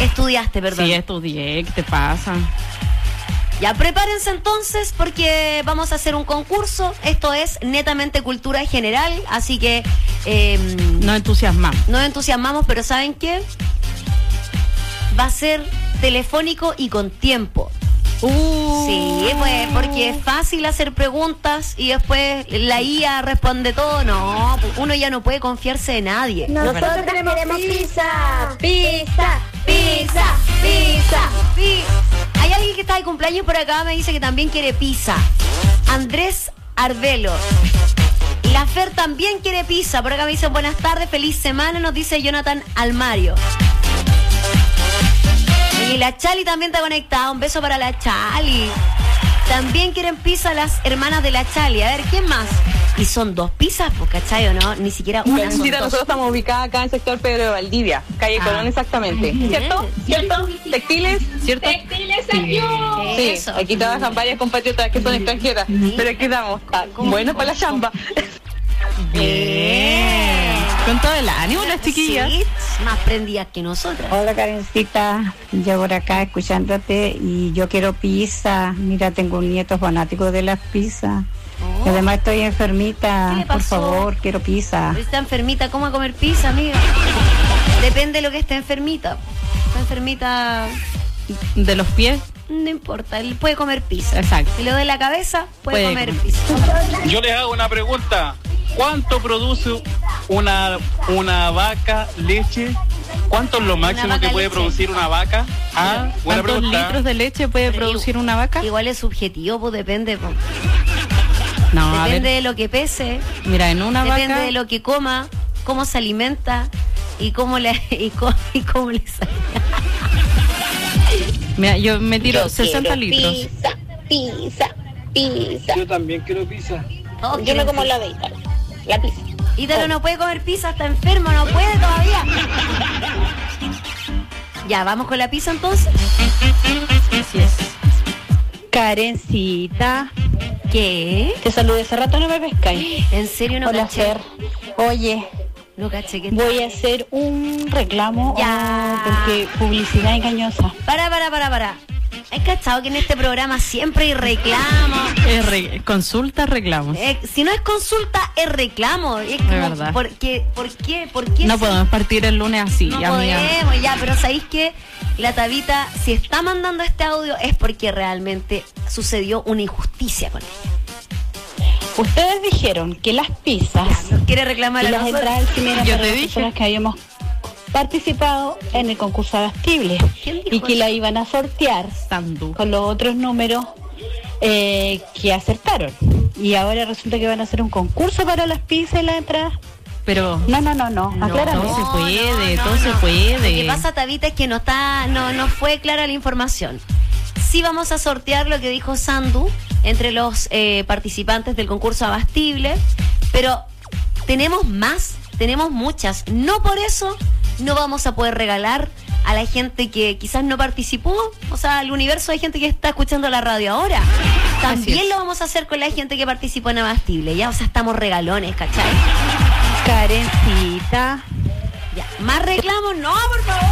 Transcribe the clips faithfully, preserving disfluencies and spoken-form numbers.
Estudiaste, perdón. Sí, estudié, ¿qué te pasa? Ya, prepárense entonces porque vamos a hacer un concurso. Esto es netamente cultura general, así que... Eh, nos entusiasmamos. Nos entusiasmamos, pero ¿saben qué? Va a ser telefónico y con tiempo. Uh. Sí, pues porque es fácil hacer preguntas y después la I A responde todo. No, uno ya no puede confiarse de nadie. Nosotros queremos pizza, pizza, pizza, pizza, pizza. Hay alguien que está de cumpleaños por acá, me dice que también quiere pizza. Andrés Arbelo. La Fer también quiere pizza. Por acá me dicen buenas tardes, feliz semana, nos dice Jonathan Almario. Y la Chali también está conectada. Un beso para la Chali. También quieren pizza las hermanas de la Chali. A ver, ¿quién más? Y son dos pizzas, pues, ¿cachai o no? Ni siquiera una. Mentira, nosotros estamos ubicadas acá en el sector Pedro de Valdivia, calle ah. Colón exactamente. Ay, ¿cierto? ¿Cierto? ¿Textiles? ¿Cierto? Textiles sí. Sí, eso. Aquí trabajan varias compatriotas que son extranjeras. Sí. Pero aquí estamos. Ah, bueno para la chamba. Bien. Con todo el ánimo, las chiquillas. Sí, más prendidas que nosotras. Hola, Karencita. Yo por acá escuchándote y yo quiero pizza. Mira, tengo un nieto fanático de las pizzas. Oh. Además estoy enfermita, por favor, quiero pizza. Está enfermita, ¿cómo a comer pizza, amiga? Depende de lo que esté enfermita. Está enfermita de los pies. No importa, él puede comer pizza. Exacto. Si lo de la cabeza, puede, puede comer, comer pizza. Yo les hago una pregunta. ¿Cuánto produce una una vaca leche? ¿Cuánto es lo máximo que puede leche? producir una vaca? Ah, buena ¿Cuántos pregunta. litros de leche puede Pero producir una vaca? Igual es subjetivo, pues depende. Pues. No, depende de lo que pese. Mira, en una depende vaca... de lo que coma, cómo se alimenta y cómo le y cómo, y cómo le sale. Mira, yo me tiro yo sesenta litros. Pizza, pizza, pizza. Yo también quiero pizza. Oh, yo me como la de Ítalo, la pizza. Ítalo oh. no puede comer pizza, está enfermo, no puede todavía. Ya, vamos con la pizza entonces. Así es. Karencita. ¿Qué? Te saludé hace rato, no me pescáis. ¿En serio no Hola, caché? Fer. Oye, no caché que voy a hacer un reclamo ya. Oh, porque publicidad engañosa. Para, para, para, para. ¿Has cachado que en este programa siempre hay reclamos? Es re- consulta, reclamos. Eh, si no es consulta, es reclamo. Es como, verdad. ¿por qué? ¿Por qué? ¿Por qué? No si? podemos partir el lunes así. No ya, podemos, mía. ya, pero ¿sabéis qué? La Tabita, si está mandando este audio, es porque realmente sucedió una injusticia con ella. Ustedes dijeron que las pizzas ya, nos quiere reclamar y a las nosotros. entradas al cine Yo para te las dije. personas que habíamos participado en el concurso Abastible y que eso? la iban a sortear Sandu. con los otros números eh, que acertaron. Y ahora resulta que van a hacer un concurso para las pizzas y las entradas. Pero no, no, no, no, no aclárame. todo se puede, no, no, todo no. se puede. Lo que pasa, Tabita, es que no está, no, no fue clara la información. Sí vamos a sortear lo que dijo Sandu entre los eh, participantes del concurso Abastible, pero tenemos más, tenemos muchas. No por eso no vamos a poder regalar a la gente que quizás no participó, o sea, al universo de gente que está escuchando la radio ahora. También lo vamos a hacer con la gente que participó en Abastible, ya, o sea, estamos regalones, ¿cachai? Karencita. Ya, más reclamos, no, por favor.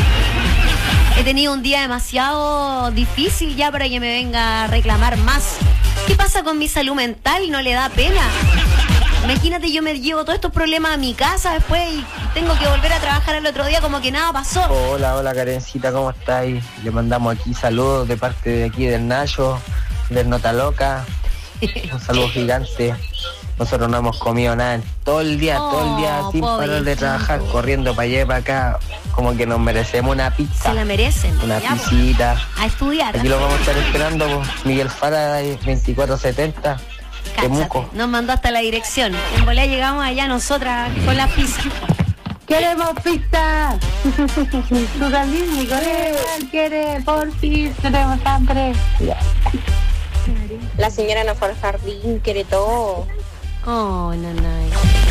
He tenido un día demasiado difícil ya para que me venga a reclamar más. ¿Qué pasa con mi salud mental? ¿No le da pena? Imagínate, yo me llevo todos estos problemas a mi casa después y tengo que volver a trabajar el otro día como que nada pasó. Hola, hola Karencita, ¿cómo estáis? Le mandamos aquí saludos de parte de aquí del Nayo, del Nota Loca. Un saludo gigante. Nosotros no hemos comido nada en todo el día, oh, todo el día sin parar de trabajar, corriendo para allá y para acá. Como que nos merecemos una pizza. Se la merecen. Una ya, pizzita. A estudiar. Aquí lo vamos a estar esperando, pues, Miguel Faraday, veinticuatro setenta. Temuco. Nos mandó hasta la dirección. En volea llegamos allá nosotras con la pizza. ¡Queremos pizza! Tú también, mi colega, quiere por pizza, tenemos hambre. La señora no fue al jardín, quiere todo. Oh, nanay.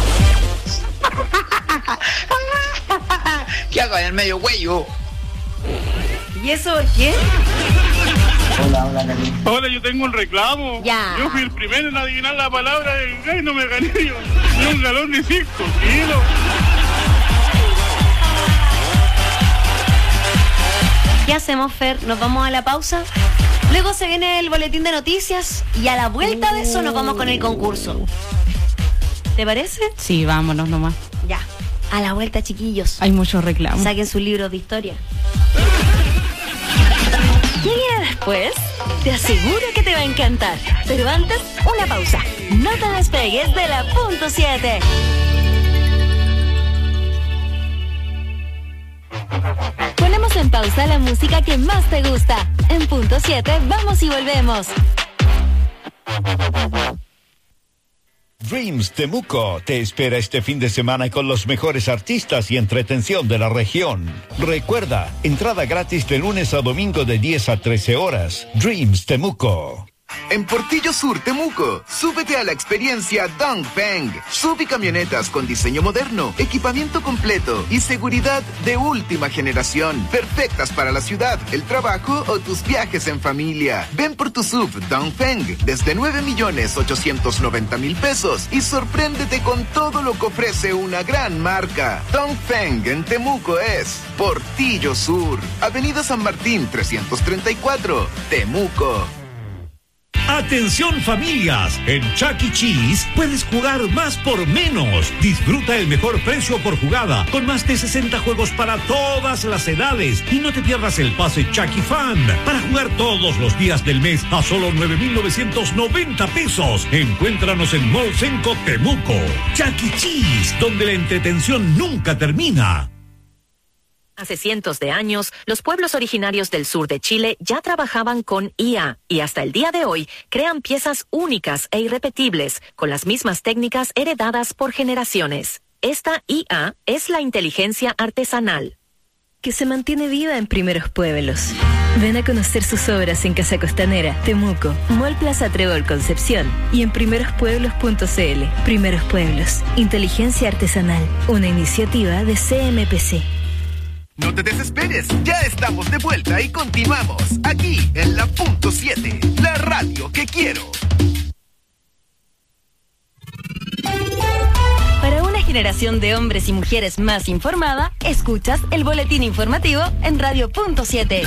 ¿Qué hago en el medio cuello? ¿Y eso por qué? Hola, hola, Karencita. Hola, yo tengo un reclamo. Ya. Yo fui el primero en adivinar la palabra del gay, no me gané yo. Ni un galón ni cinco kilos. ¿Qué hacemos, Fer? ¿Nos vamos a la pausa? Luego se viene el boletín de noticias y a la vuelta de eso nos vamos con el concurso. ¿Te parece? Sí, vámonos nomás. Ya, a la vuelta, chiquillos. Hay muchos reclamos. Saquen sus libros de historia. ¿Qué viene después? Te aseguro que te va a encantar. Pero antes, una pausa. No te despegues de la punto siete. Ponemos en pausa la música que más te gusta. En punto siete, vamos y volvemos. Dreams Temuco te espera este fin de semana con los mejores artistas y entretención de la región. Recuerda, entrada gratis de lunes a domingo de diez a trece horas. Dreams Temuco. En Portillo Sur, Temuco, súbete a la experiencia Dongfeng. Sub y camionetas con diseño moderno, equipamiento completo y seguridad de última generación. Perfectas para la ciudad, el trabajo o tus viajes en familia. Ven por tu sub Dongfeng desde nueve millones ochocientos noventa mil pesos y sorpréndete con todo lo que ofrece una gran marca. Dongfeng en Temuco es Portillo Sur, Avenida San Martín trescientos treinta y cuatro, Temuco. Atención familias, en Chuck E. Cheese puedes jugar más por menos. Disfruta el mejor precio por jugada, con más de sesenta juegos para todas las edades. Y no te pierdas el pase Chuck E. Fan, para jugar todos los días del mes a solo nueve mil novecientos noventa pesos. Encuéntranos en Mall Senco Temuco. Chuck E. Cheese, donde la entretención nunca termina. Hace cientos de años, los pueblos originarios del sur de Chile ya trabajaban con I A y hasta el día de hoy crean piezas únicas e irrepetibles con las mismas técnicas heredadas por generaciones. Esta I A es la inteligencia artesanal, que se mantiene viva en Primeros Pueblos. Ven a conocer sus obras en Casa Costanera, Temuco, Mall Plaza Trébol Concepción y en primeros pueblos punto c l. Primeros Pueblos, inteligencia artesanal, una iniciativa de C M P C. No te desesperes, ya estamos de vuelta y continuamos aquí en la punto siete, la radio que quiero. Para una generación de hombres y mujeres más informada, escuchas el boletín informativo en radio punto siete.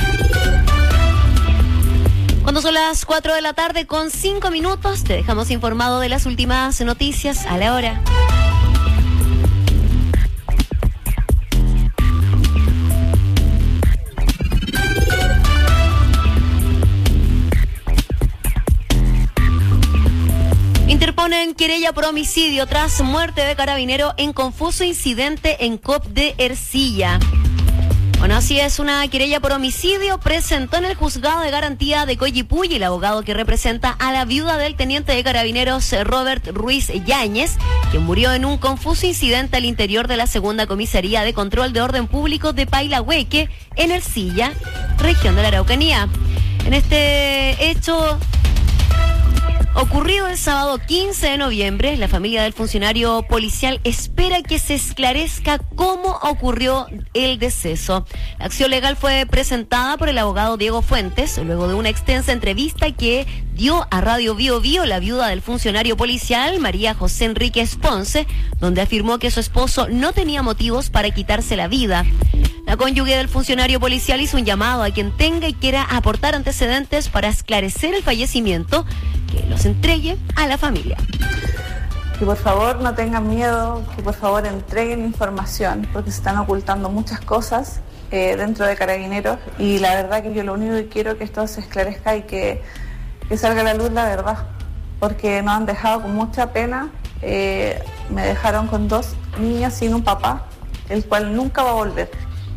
Cuando son las cuatro de la tarde con cinco minutos, te dejamos informado de las últimas noticias a la hora. Interponen querella por homicidio tras muerte de carabinero en confuso incidente en C O P de Ercilla. Bueno, así es, una querella por homicidio presentó en el juzgado de garantía de Coyipulli el abogado que representa a la viuda del teniente de carabineros Robert Ruiz Yáñez, que murió en un confuso incidente al interior de la segunda comisaría de control de orden público de Pailahueque, en Ercilla, región de la Araucanía. En este hecho ocurrido el sábado quince de noviembre, la familia del funcionario policial espera que se esclarezca cómo ocurrió el deceso. La acción legal fue presentada por el abogado Diego Fuentes, luego de una extensa entrevista que dio a Radio Bio Bio la viuda del funcionario policial, María José Enríquez Ponce, donde afirmó que su esposo no tenía motivos para quitarse la vida. La cónyuge del funcionario policial hizo un llamado a quien tenga y quiera aportar antecedentes para esclarecer el fallecimiento, que los entregue a la familia. Que por favor no tengan miedo, que por favor entreguen información, porque se están ocultando muchas cosas eh, dentro de Carabineros, y la verdad que yo lo único que quiero es que esto se esclarezca y que, que salga a la luz la verdad, porque nos han dejado con mucha pena. Eh, me dejaron con dos niñas sin un papá, el cual nunca va a volver.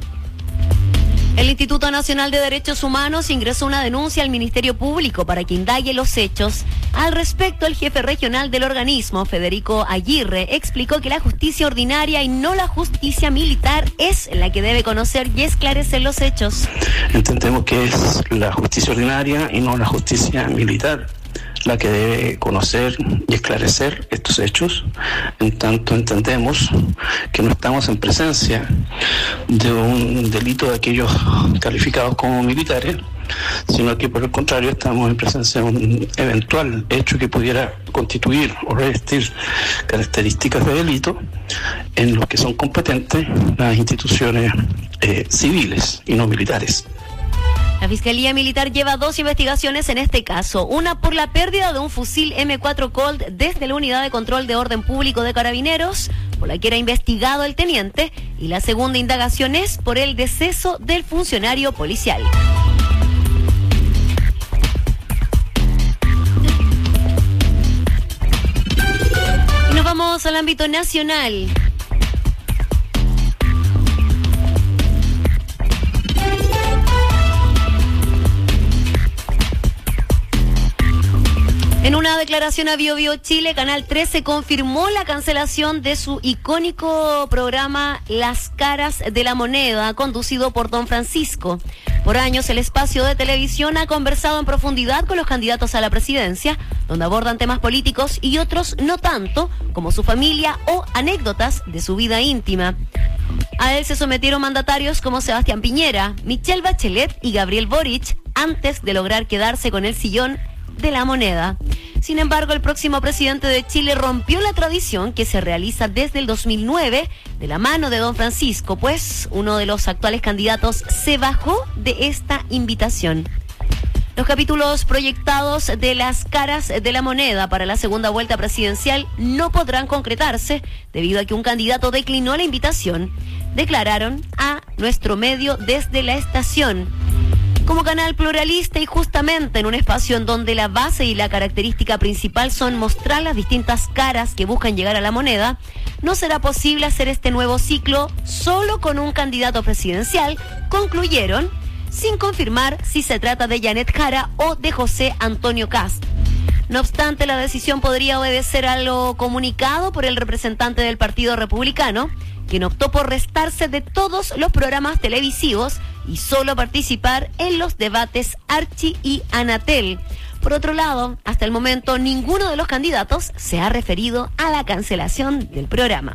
El Instituto Nacional de Derechos Humanos ingresó una denuncia al Ministerio Público para que indague los hechos. Al respecto, el jefe regional del organismo, Federico Aguirre, explicó que la justicia ordinaria y no la justicia militar es la que debe conocer y esclarecer los hechos. Entendemos que es la justicia ordinaria y no la justicia militar la que debe conocer y esclarecer estos hechos. En tanto entendemos que no estamos en presencia de un delito de aquellos calificados como militares, sino que por el contrario estamos en presencia de un eventual hecho que pudiera constituir o revestir características de delito en los que son competentes las instituciones eh, civiles y no militares. La Fiscalía Militar lleva dos investigaciones en este caso. Una por la pérdida de un fusil eme cuatro Colt desde la Unidad de Control de Orden Público de Carabineros, por la que era investigado el teniente, y la segunda indagación es por el deceso del funcionario policial. Y nos vamos al ámbito nacional. En una declaración a Bio Bio Chile, Canal trece confirmó la cancelación de su icónico programa Las Caras de la Moneda, conducido por Don Francisco. Por años, el espacio de televisión ha conversado en profundidad con los candidatos a la presidencia, donde abordan temas políticos y otros no tanto, como su familia o anécdotas de su vida íntima. A él se sometieron mandatarios como Sebastián Piñera, Michelle Bachelet y Gabriel Boric, antes de lograr quedarse con el sillón de la moneda. Sin embargo, el próximo presidente de Chile rompió la tradición que se realiza desde el dos mil nueve de la mano de Don Francisco, pues uno de los actuales candidatos se bajó de esta invitación. Los capítulos proyectados de Las Caras de la Moneda para la segunda vuelta presidencial no podrán concretarse debido a que un candidato declinó la invitación, declararon a nuestro medio desde la estación. Como canal pluralista y justamente en un espacio en donde la base y la característica principal son mostrar las distintas caras que buscan llegar a la moneda, no será posible hacer este nuevo ciclo solo con un candidato presidencial, concluyeron, sin confirmar si se trata de Janet Jara o de José Antonio Kast. No obstante, la decisión podría obedecer a lo comunicado por el representante del Partido Republicano, quien optó por restarse de todos los programas televisivos y solo participar en los debates Archie y Anatel. Por otro lado, hasta el momento ninguno de los candidatos se ha referido a la cancelación del programa.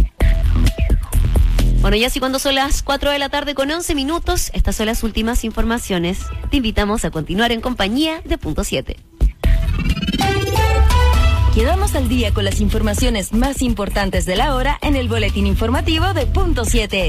Bueno, ya así cuando son las cuatro de la tarde con once minutos, estas son las últimas informaciones. Te invitamos a continuar en compañía de Punto siete. Quedamos al día con las informaciones más importantes de la hora en el boletín informativo de Punto siete.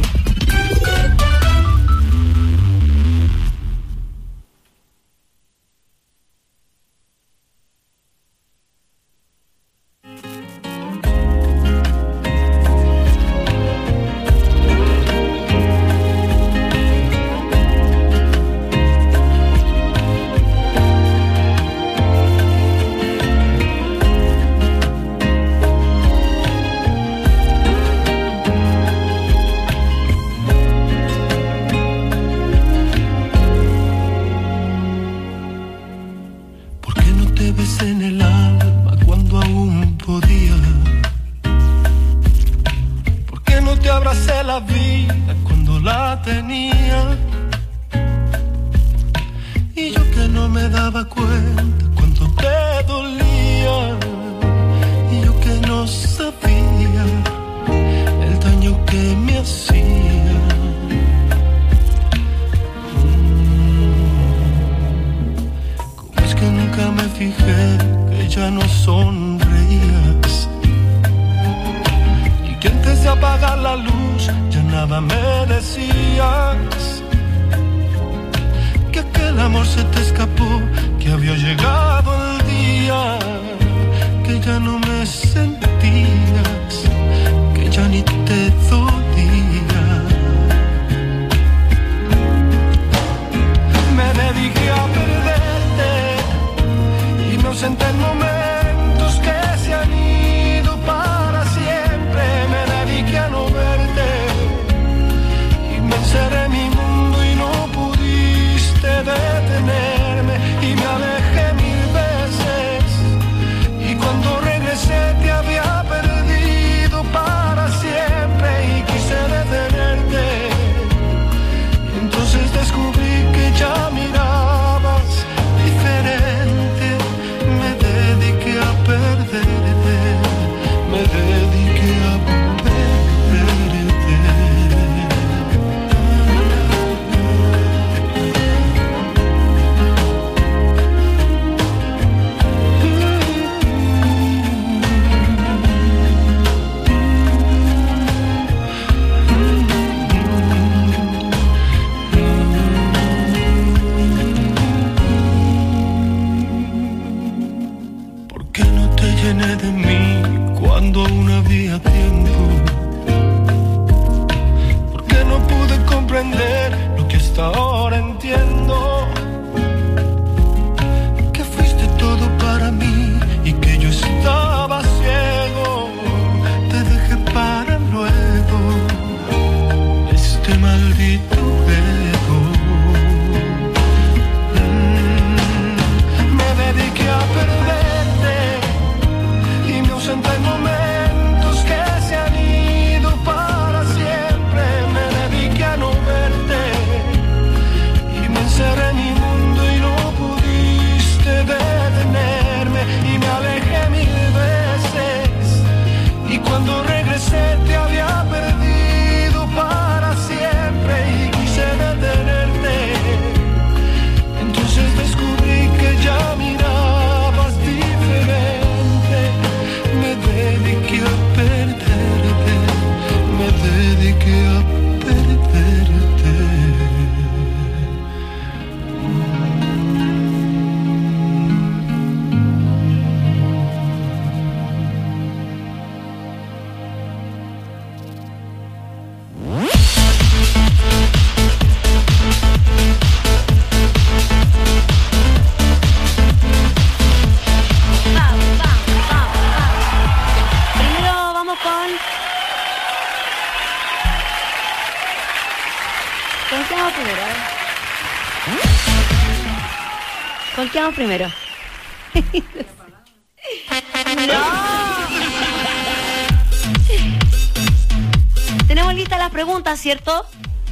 Seré mi mundo y no pudiste detener. qué vamos primero? ¿Con qué vamos primero? ¡No! Tenemos listas las preguntas, ¿cierto?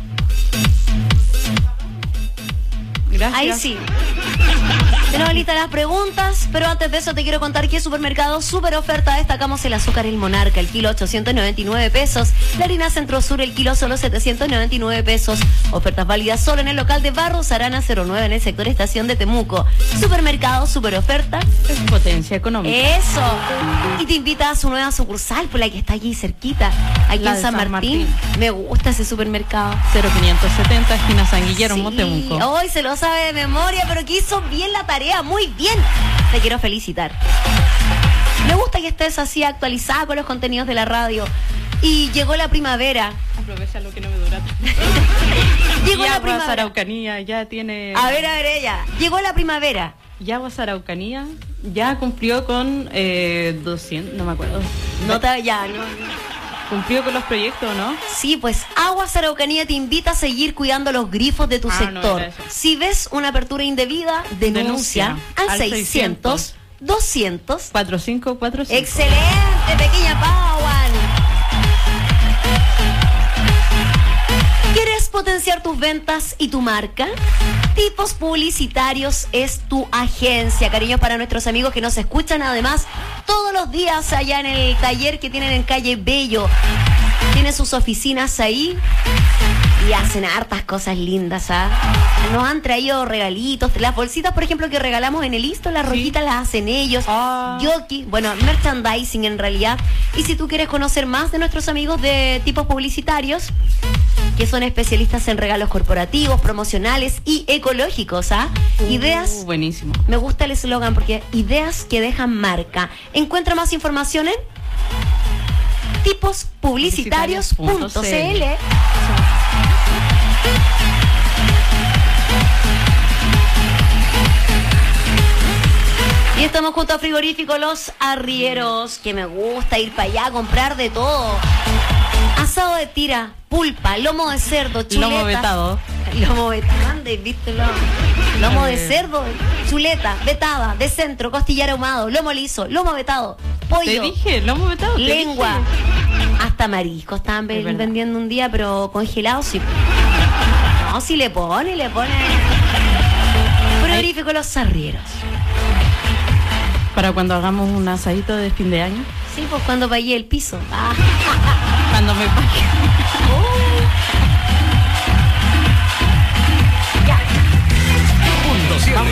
Gracias. Ahí sí. Tenemos listas las preguntas, pero antes de eso te quiero contar que Supermercado Super Oferta destacamos el azúcar El Monarca, el kilo ochocientos noventa y nueve pesos, la harina Centro Sur, el kilo solo setecientos noventa y nueve pesos. Ofertas válidas solo en el local de Barros Arana cero nueve en el sector Estación de Temuco. Supermercado Super Oferta es potencia económica. Eso. Y te invita a su nueva sucursal, por la que está aquí cerquita, aquí La en de San, San Martín. Martín. Me gusta ese supermercado. cero quinientos setenta, esquina San Guillermo, Sí, Temuco. hoy se lo sabe de memoria, pero que hizo bien la tarea, muy bien. Te quiero felicitar. Me gusta que estés así actualizada con los contenidos de la radio. Y llegó la primavera. Aprovecha lo que no me dura. Llegó la Yaguas primavera. Araucanía ya tiene... A ver, a ver ella. Llegó la primavera. Yaguas Araucanía ya cumplió con eh, doscientos, no me acuerdo. No te, ya, no. ¿Cumplió con los proyectos, no? Sí, pues Aguas Araucanía te invita a seguir cuidando los grifos de tu Ah, no, sector. era eso. Si ves una apertura indebida, denuncia, Denuncia al al seiscientos, doscientos. cuatro cinco cuatro cinco. Excelente, pequeña Pawan. ¿Quieres potenciar tus ventas y tu marca? Tipos Publicitarios es tu agencia. Cariños para nuestros amigos que nos escuchan además todos los días allá en el taller que tienen en calle Bello. Tienen sus oficinas ahí y hacen hartas cosas lindas, ¿ah? Nos han traído regalitos, las bolsitas, por ejemplo, que regalamos en el Isto, las rojitas las hacen ellos. Ah. Yoki, bueno, merchandising en realidad. Y si tú quieres conocer más de nuestros amigos de Tipos Publicitarios, que son especialistas en regalos corporativos, promocionales y ecológicos, ¿ah? Ideas. Uh, buenísimo. Me gusta el eslogan porque ideas que dejan marca. Encuentra más información en tipos publicitarios punto c l. Y estamos junto a Frigorífico Los Arrieros, que me gusta ir para allá a comprar de todo. Asado de tira, pulpa, lomo de cerdo, chuleta. Lomo vetado. Lomo vetado, ¿dónde viste lomo? Lomo de cerdo, chuleta, vetada, de centro, costillar ahumado, lomo liso, lomo vetado, pollo. Te dije, lomo vetado. te Lengua. dije. Hasta marisco estaban Es verdad. vendiendo un día, pero congelado sí. No, si le pone, le pone. Frigorífico Los Arrieros. Para cuando hagamos un asadito de fin de año. Sí, pues cuando pagué el piso. Ah. Cuando me pague. Punto siete.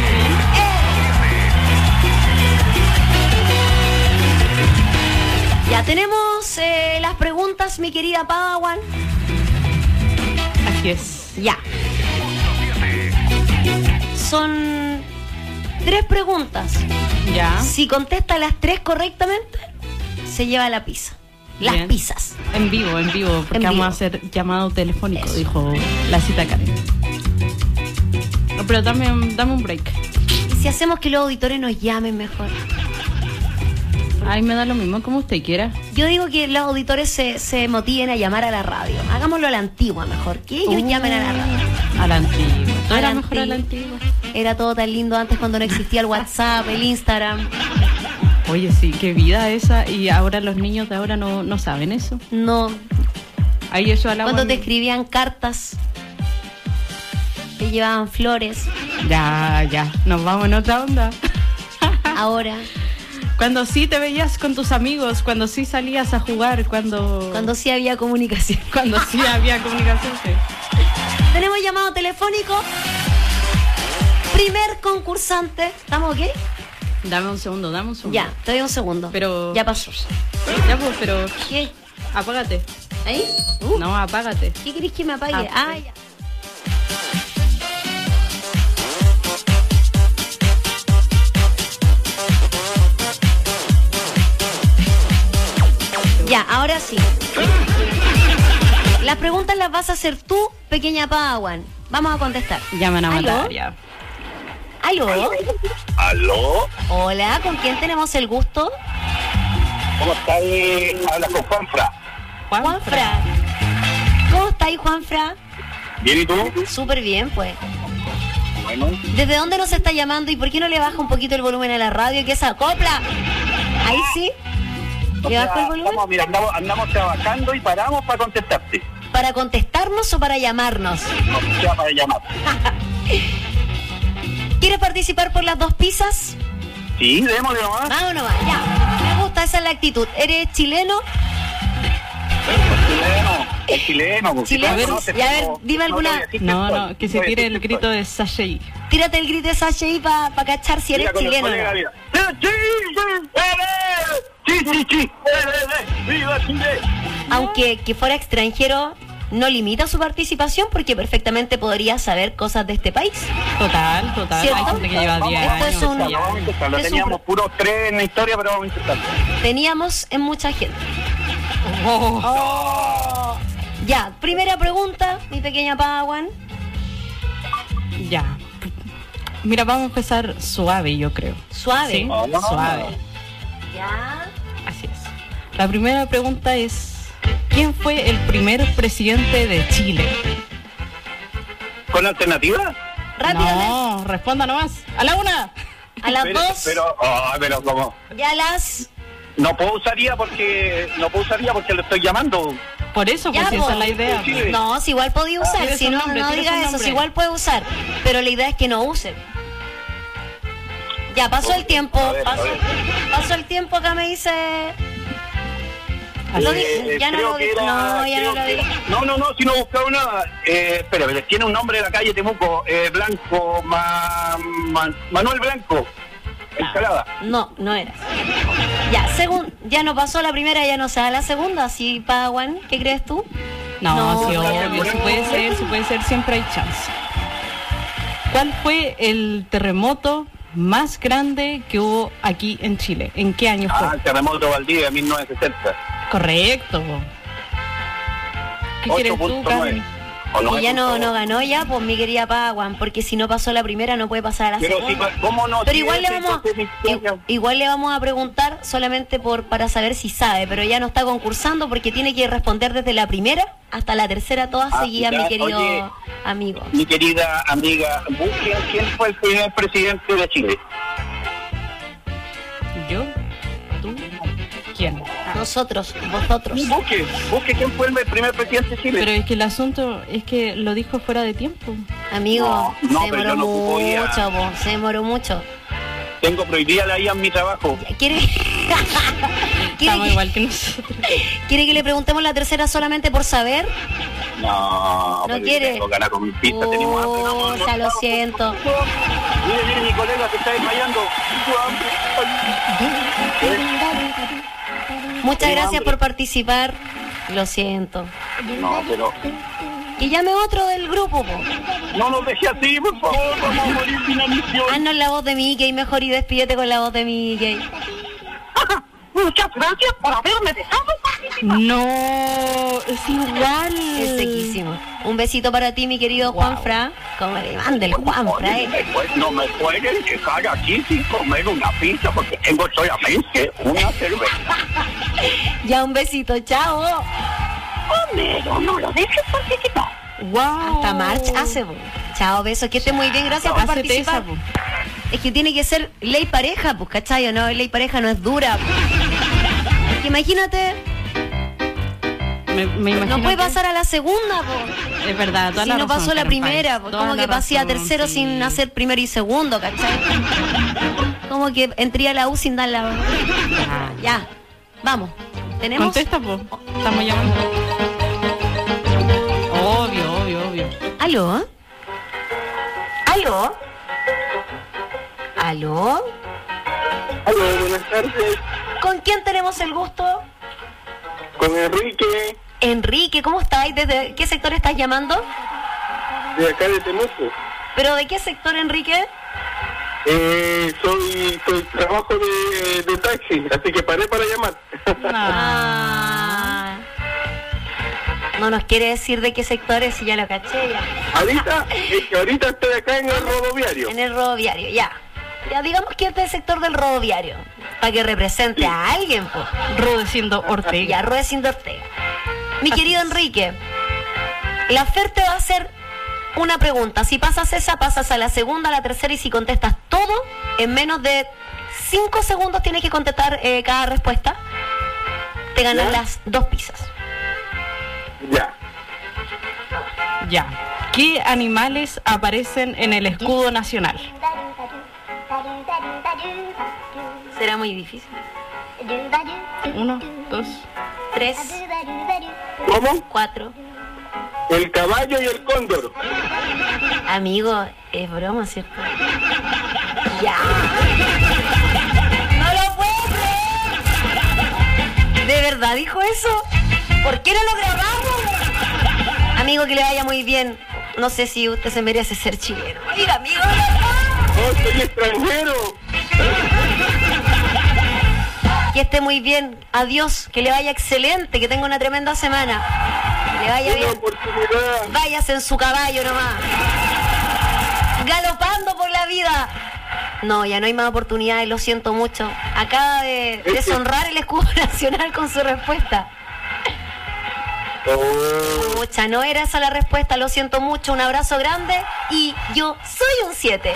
Ya tenemos eh, las preguntas, mi querida Padawan. Así es. Ya. Son tres preguntas. Ya. Si contesta las tres correctamente, se lleva la pizza. Las Bien. pizzas. En vivo, en vivo, porque En vamos vivo. a hacer llamado telefónico, Eso. dijo la cita Karen. No, pero dame, dame un break. Y si hacemos que los auditores nos llamen mejor. Ay, me da lo mismo, como usted quiera. Yo digo que los auditores se, se motiven a llamar a la radio. Hagámoslo a la antigua mejor. Que ellos Uh, llamen a la radio. A la antigua. A Era la mejor a la antigua. antigua. Era todo tan lindo antes cuando no existía el WhatsApp, el Instagram. Oye, sí, qué vida esa. Y ahora los niños de ahora no, no saben eso. No. Ahí eso al agua. Cuando te escribían cartas, te llevaban flores. Ya, ya. Nos vamos en otra onda. Ahora, Cuando sí te veías con tus amigos, cuando sí salías a jugar, cuando... cuando sí había comunicación. Cuando sí había comunicación, sí. Tenemos llamado telefónico. Primer concursante. ¿Estamos ok? Dame un segundo, dame un segundo. Ya, te doy un segundo. Pero... Ya pasó. Ya, pues, pero... ¿Qué? Apágate. ¿Ahí? Uh, No, apágate. ¿Qué querés que me apague? Ah, Ah, sí. ya. Ya, ahora sí. Las preguntas las vas a hacer tú, pequeña Padawan. Vamos a contestar. Ya me van a ¿Aló? matar, ya. ¿Aló? ¿Aló? Hola, ¿con quién tenemos el gusto? ¿Cómo estáis? Habla con Juanfra. Juanfra. ¿Cómo estáis, Juanfra? Bien, ¿y tú? Súper bien, pues. Bueno. ¿Desde dónde nos está llamando y por qué no le baja un poquito el volumen a la radio que se acopla? Ahí sí. ¿Le O bajo sea, el volumen? Estamos, mira, andamos, andamos trabajando y paramos para contestarte. ¿Para contestarnos o para llamarnos? O sea, para llamar. ¿Quieres participar por las dos pizzas? Sí, démosle nomás. Vamos nomás, ya. Me gusta, esa es la actitud. ¿Eres chileno? Chileno, es chileno. porque Chileno. no A ver, conoces, y a ver, no- dime no alguna- te voy a decir No, que no, soy, que no se voy a tire decir el que grito soy. de Sashay. Tírate el grito de Sashay para pa cachar si eres Mira, con los chileno. colegas, ¿no? mira. ¡Sí, sí, sí, sí, sí, sí, ¡viva Chile! Aunque que fuera extranjero, no limita su participación porque perfectamente podría saber cosas de este país. Total, total. ¿Cierto? Hay gente que lleva diez Esto años. es un- ya. Vamos a intentarlo. Es un Teníamos pro- puros tres en la historia, pero vamos a intentarlo. Teníamos en mucha gente. Oh. Oh. Ya, primera pregunta, mi pequeña Padawan. Ya. Mira, vamos a empezar suave, yo creo. Suave. ¿Sí? Oh, no. Suave. Ya. Así es. La primera pregunta es: ¿quién fue el primer presidente de Chile? ¿Con alternativa? Rápidamente. No, responda nomás. A la una. A las Pero, dos. pero, oh, pero como... Y a las. No puedo usaría porque... No puedo usaría porque lo estoy llamando. Por eso, Ya, pues si esa po. es la idea. Sí. No, si igual podía usar. tienes Si un no, nombre, no tienes diga un eso. nombre. Si igual puede usar. Pero la idea es que no use. Ya, pasó el tiempo. A ver, a Pasó, ver. pasó el tiempo, acá me dice. Así Lo es. di- ya no creo lo que di- era- no, ya creo no lo que di- era- No, no, no, si no buscaba nada. Eh, espera, pero tiene un nombre de la calle Temuco. Eh, Blanco, Ma- Ma- Manuel Blanco. Escalada. No, no era. Ya, segun, ya no pasó la primera, ya no se da la segunda. ¿Sí, Padawan? ¿Qué crees tú? No, No, sí, no, obvio, no. si puede ser, si puede ser, siempre hay chance. ¿Cuál fue el terremoto más grande que hubo aquí en Chile? ¿En qué año fue? Ah, el terremoto Valdivia, mil novecientos sesenta. Correcto. ¿Qué quieres tú, Carmen? Y ya no, no ganó ya, pues mi querida Padawan, porque si no pasó la primera no puede pasar a la Pero segunda. si, ¿cómo no? Pero Si igual le ese vamos, fue mi sueño. i- igual le vamos a preguntar solamente por para saber si sabe, pero ya no está concursando porque tiene que responder desde la primera hasta la tercera todas Ah, seguidas, ya, mi querido oye. amigo. Mi querida amiga, busquen quién fue el primer presidente de Chile. ¿Yo? ¿Tú? ¿Quién? Nosotros, vosotros. Busque, busque quién fue el primer presidente de Chile. Pero es que el asunto es que lo dijo fuera de tiempo. Amigo, No, no, se pero demoró yo no ocupo ir a- mucho, po, se demoró mucho. Tengo prohibida la I A en mi trabajo. ¿Quiere, ¿Quiere, Estamos que, igual que nosotros. ¿Quiere que le preguntemos la tercera solamente por saber? No, No pero quiere. tengo ganas con mi pizza, tenemos hambre, no, no, Oh, ya no, lo no. siento. Mire, mire, mi colega que está desmayando. Muchas Tengo gracias hambre. por participar. Lo siento. No, pero... Y llame otro del grupo, po. No nos deje así, por favor, vamos a morir sin ambición. Haznos la voz de Mickey mejor y despídete con la voz de Mickey. Muchas gracias por haberme dejado participar. No, es igual. Es sequísimo. Un besito para ti, mi querido Juanfra. Como le manda el Juanfra, Oye, eh. me puede- no me pueden dejar aquí sin comer una pizza porque tengo solamente una cerveza. Ya, un besito, chao. Homero, no lo dejes participar. Wow. Hasta March hace, po. Chao, besos, que esté muy bien, gracias por Hacete participar. esa, po. Es que tiene que ser ley pareja, pues, ¿cachai? ¿O no? Ley pareja no es dura. Po. Es que imagínate, Me, me imagino no puede que- pasar a la segunda, po. Es verdad, toda Si la no razón, pasó la Karen primera, Páez, pues, toda como la que pasé a razón, tercero sí. sin hacer primero y segundo, ¿cachai? Como que entré a la U sin dar la... Ah. Ya, vamos. ¿Tenemos? Contesta, po. Estamos llamando. Obvio, obvio, obvio. ¿Aló? ¿Aló? ¿Aló? Hola, buenas tardes. ¿Con quién tenemos el gusto? Con Enrique, Enrique, ¿cómo estáis? ¿Desde qué sector estás llamando? de acá de Temuco. ¿Pero de qué sector, Enrique? Eh, soy, soy trabajo de, de taxi, así que paré para llamar. Ah. No nos quiere decir de qué sector es, si ya lo caché ya. Ahorita, es que ahorita estoy acá en el rodoviario. En el rodoviario, ya. Ya digamos que es del sector del rodoviario. Para que represente a alguien, pues. Rudecindo Ortega. Ya, Rudecindo Ortega. Mi querido Enrique, la oferta va a ser una pregunta. Si pasas esa, pasas a la segunda, a la tercera, y si contestas todo, en menos de cinco segundos tienes que contestar eh, cada respuesta. Te ganan ¿Ya? las dos pizzas. Ya. Ya. ¿Qué animales aparecen en el escudo nacional? Será muy difícil. Uno, dos, tres, ¿Cómo? cuatro. El caballo y el cóndor. Amigo, es broma, ¿cierto? Ya. No lo puedo creer. ¿De verdad dijo eso? ¿Por qué no lo grabamos? Amigo, que le vaya muy bien. No sé si usted se merece ser chileno. Oiga, amigo. No, soy extranjero. Que esté muy bien. Adiós. Que le vaya excelente. Que tenga una tremenda semana. Que le vaya bien. Váyase en su caballo nomás. Galopando por la vida. No, ya no hay más oportunidades. Lo siento mucho. Acaba de deshonrar el escudo nacional con su respuesta. Mucha, no era esa la respuesta. Lo siento mucho. Un abrazo grande. Y yo soy un siete.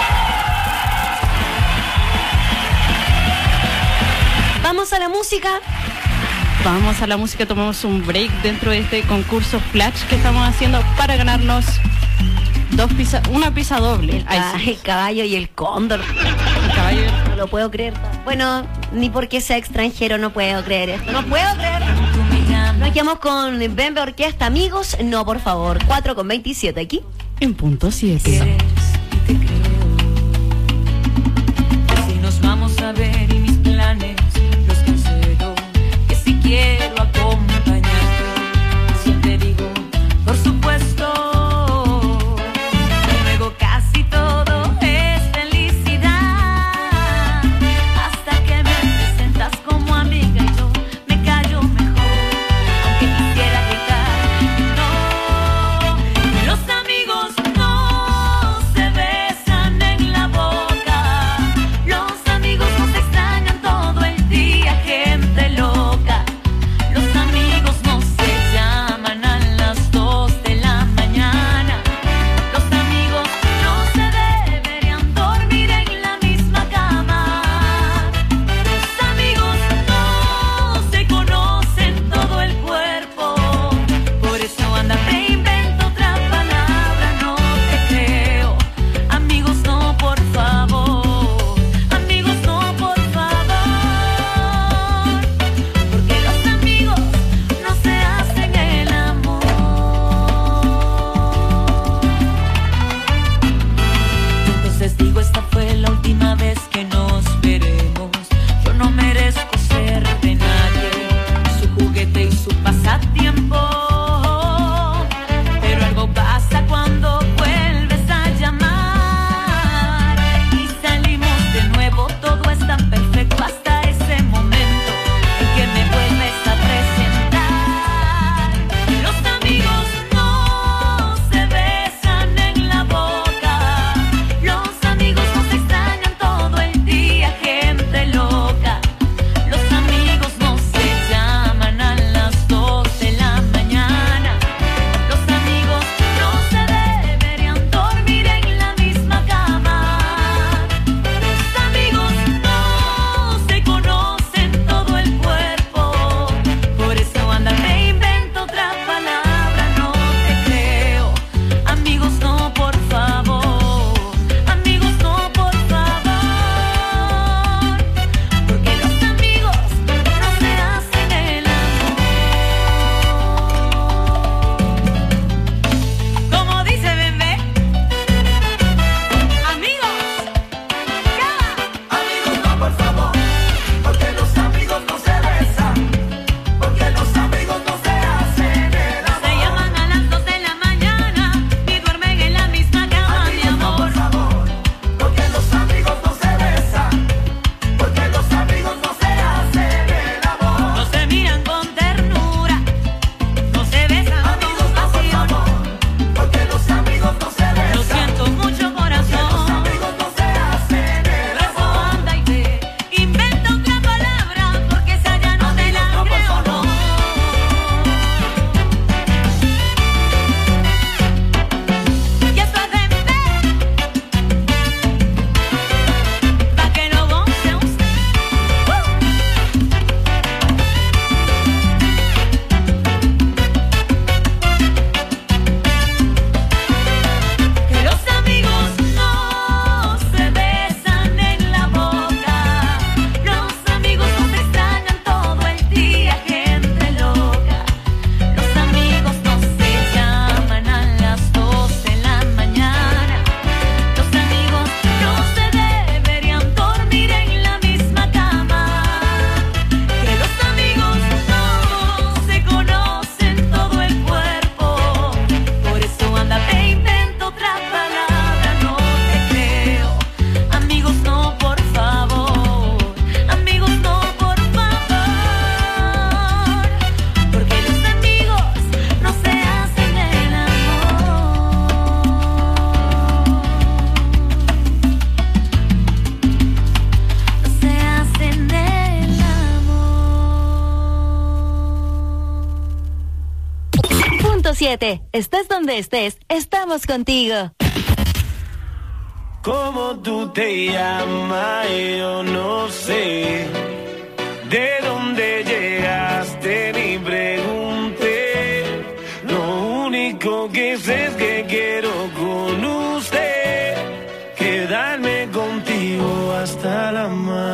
Vamos a la música. Vamos a la música, tomamos un break dentro de este concurso Flash que estamos haciendo para ganarnos dos pizza, una pizza doble. El, ca- el caballo y el cóndor. El caballo. No lo puedo creer. Bueno, ni porque sea extranjero no puedo creer esto. No puedo creer. Nos quedamos con Bembe Orquesta, amigos. No, por favor. cuatro con veintisiete aquí. En punto siete. Si nos vamos a ver y mis planes los cancelo, que si quiero acompañarte, siempre digo, por supuesto. Luego casi todo es felicidad, hasta que me presentas como amiga y yo me callo mejor, aunque quisiera gritar, no. Los amigos no se besan en la boca, los amigos no se extrañan. siete. Estés donde estés, estamos contigo. ¿Cómo tú te llamas? Yo no sé. ¿De dónde llegaste? Ni pregunté. Lo único que sé es que quiero con usted quedarme contigo hasta el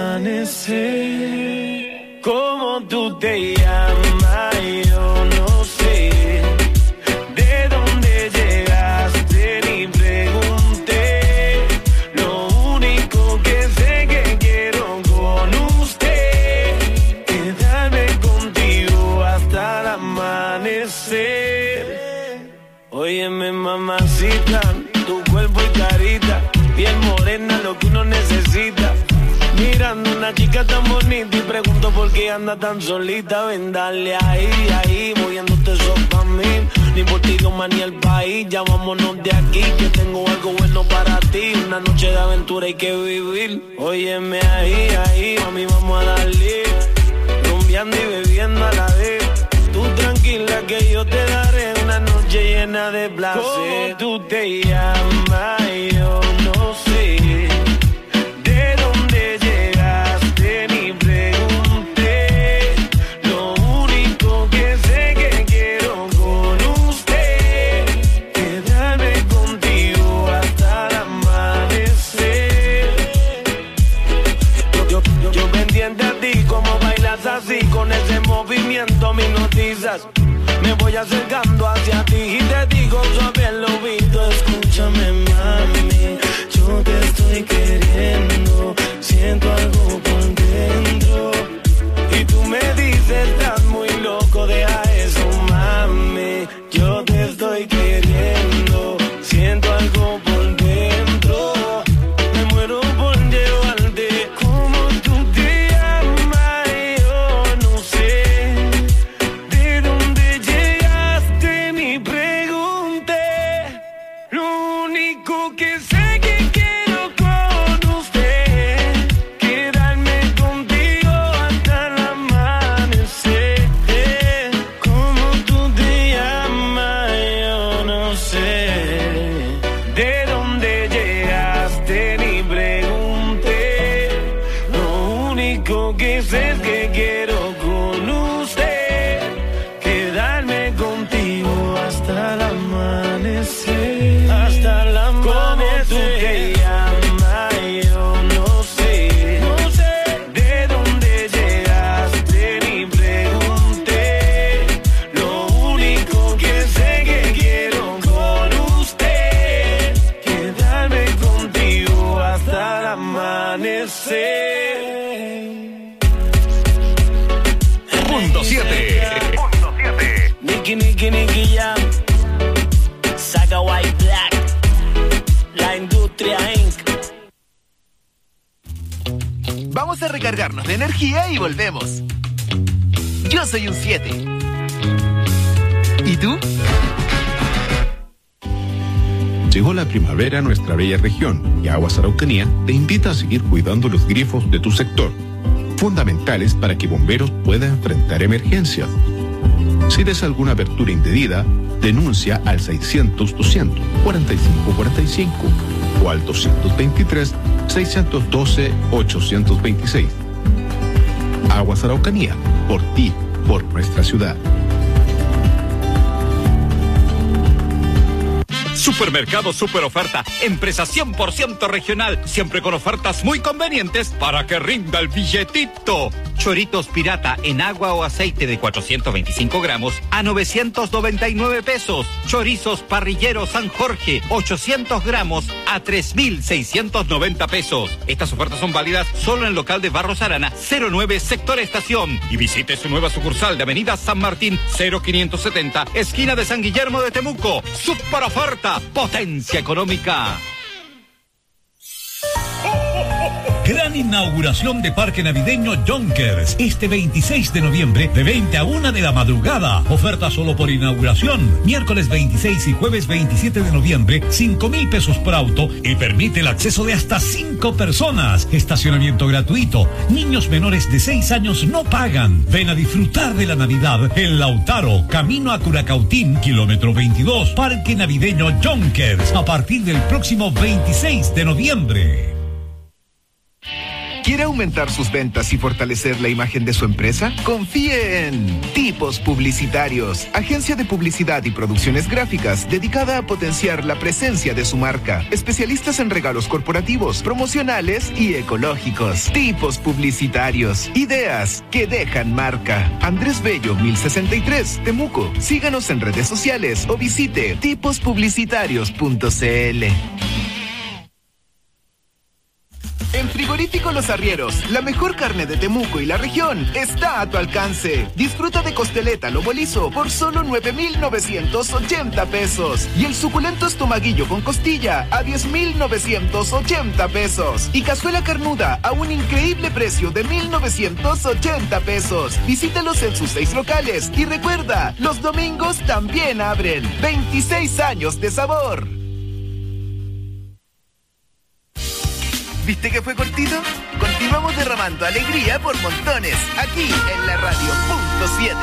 amanecer. ¿Cómo tú te llamas? Yo no sé. ¿De dónde llegaste? Ni pregunté. Lo único que sé que quiero con usted quedarme contigo hasta el amanecer. Óyeme, mamacita, tu cuerpo y carita, piel morena, lo que uno necesita. Mirando una chica tan bonita y pregunto por qué anda tan solita. Ven, dale ahí, ahí, moviéndote eso pa' mí. Ni por ti, no más ni el país, ya vámonos de aquí, que tengo algo bueno para ti. Una noche de aventura hay que vivir. Óyeme ahí, ahí, mami, vamos a darle. Rumbeando y bebiendo a la vez. Tú tranquila que yo te daré una noche llena de placer. ¿Cómo tú te llamas? Yo no sé. ¿De dónde llegaste? Ni pregunté. Lo único que sé que quiero con usted quedarme contigo hasta el amanecer. Yo, yo, yo pendiente a ti, como bailas así, con ese movimiento me hipnotizas. Me voy acercando hacia ti y te digo suave al oído, escúchame mami, yo te estoy queriendo, siento algo por dentro. Y tú me dices, estás muy loco, deja eso mami, yo te estoy queriendo, siento algo por dentro. Me muero por llevarte. ¿Cómo tú te llamas? Yo no sé. ¿De dónde llegaste? Ni pregunté. Lo único que sé que quiero con usted quedarme contigo hasta el amanecer. ¿Cómo tú te llamas? Yo no sé. ¿De dónde llegaste? Ni pregunté. Lo único que sé es que quiero con usted quedarme contigo hasta el amanecer. Hasta el amanecer. ¿Cómo tú te llamas? Yo no sé. No sé. ¿De dónde llegaste? Ni pregunté. Lo único que sé que quiero con usted quedarme contigo hasta el amanecer. Punto siete. Nicky, Nicky, Nicky Jam, Saga White Black, La Industria incorporated. Vamos a recargarnos de energía y volvemos. Yo soy un siete. ¿Y tú? Llegó la primavera a nuestra bella región y Aguas Araucanía te invita a seguir cuidando los grifos de tu sector, fundamentales para que bomberos puedan enfrentar emergencias. Si ves alguna abertura indebida, denuncia al seiscientos, doscientos, cuarenta y cinco, cuarenta y cinco o al doscientos veintitrés, seiscientos doce, ochocientos veintiséis. Aguas Araucanía, por ti, por nuestra ciudad. Supermercado Super Oferta, empresa cien por ciento regional, siempre con ofertas muy convenientes para que rinda el billetito. Choritos pirata en agua o aceite de cuatrocientos veinticinco gramos a novecientos noventa y nueve pesos. Chorizos parrillero San Jorge, ochocientos gramos a tres mil seiscientos noventa pesos. Estas ofertas son válidas solo en el local de Barros Arana, cero nueve Sector Estación. Y visite su nueva sucursal de Avenida San Martín, cero quinientos setenta, esquina de San Guillermo de Temuco. Super Oferta, potencia económica. Gran Gran inauguración de Parque Navideño Yonkers. Este veintiséis de noviembre, de veinte a una de la madrugada. Oferta solo por inauguración. Miércoles veintiséis y jueves veintisiete de noviembre, cinco mil pesos por auto y permite el acceso de hasta cinco personas. Estacionamiento gratuito. Niños menores de seis años no pagan. Ven a disfrutar de la Navidad en Lautaro, camino a Curacautín, kilómetro veintidós, Parque Navideño Yonkers, a partir del próximo veintiséis de noviembre. ¿Quiere aumentar sus ventas y fortalecer la imagen de su empresa? Confíe en Tipos Publicitarios, agencia de publicidad y producciones gráficas dedicada a potenciar la presencia de su marca. Especialistas en regalos corporativos, promocionales y ecológicos. Tipos Publicitarios, ideas que dejan marca. Andrés Bello, mil sesenta y tres, Temuco. Síganos en redes sociales o visite tipos publicitarios punto c l. En Frigorífico Los Arrieros, la mejor carne de Temuco y la región está a tu alcance. Disfruta de costeleta lomo liso por solo nueve mil novecientos ochenta pesos. Y el suculento estomaguillo con costilla a diez mil novecientos ochenta pesos. Y cazuela carnuda a un increíble precio de mil novecientos ochenta pesos. Visítalos en sus seis locales. Y recuerda, los domingos también abren. veintiséis años de sabor. ¿Viste que fue cortito? Continuamos derramando alegría por montones, aquí en la radio punto siete.